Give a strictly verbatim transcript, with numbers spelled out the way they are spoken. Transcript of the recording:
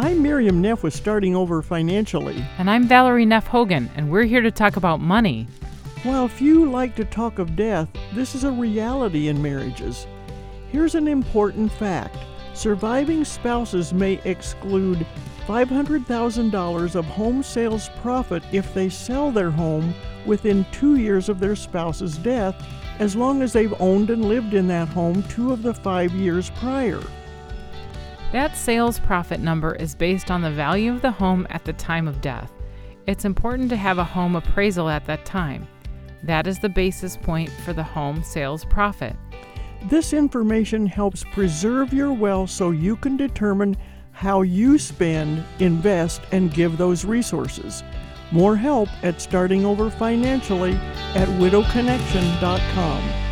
I'm Miriam Neff with Starting Over Financially. And I'm Valerie Neff Hogan, and we're here to talk about money. While few like to talk of death, this is a reality in marriages. Here's an important fact. Surviving spouses may exclude five hundred thousand dollars of home sales profit if they sell their home within two years of their spouse's death, as long as they've owned and lived in that home two of the five years prior. That sales profit number is based on the value of the home at the time of death. It's important to have a home appraisal at that time. That is the basis point for the home sales profit. This information helps preserve your wealth so you can determine how you spend, invest, and give those resources. More help at Starting Over Financially at widow connection dot com.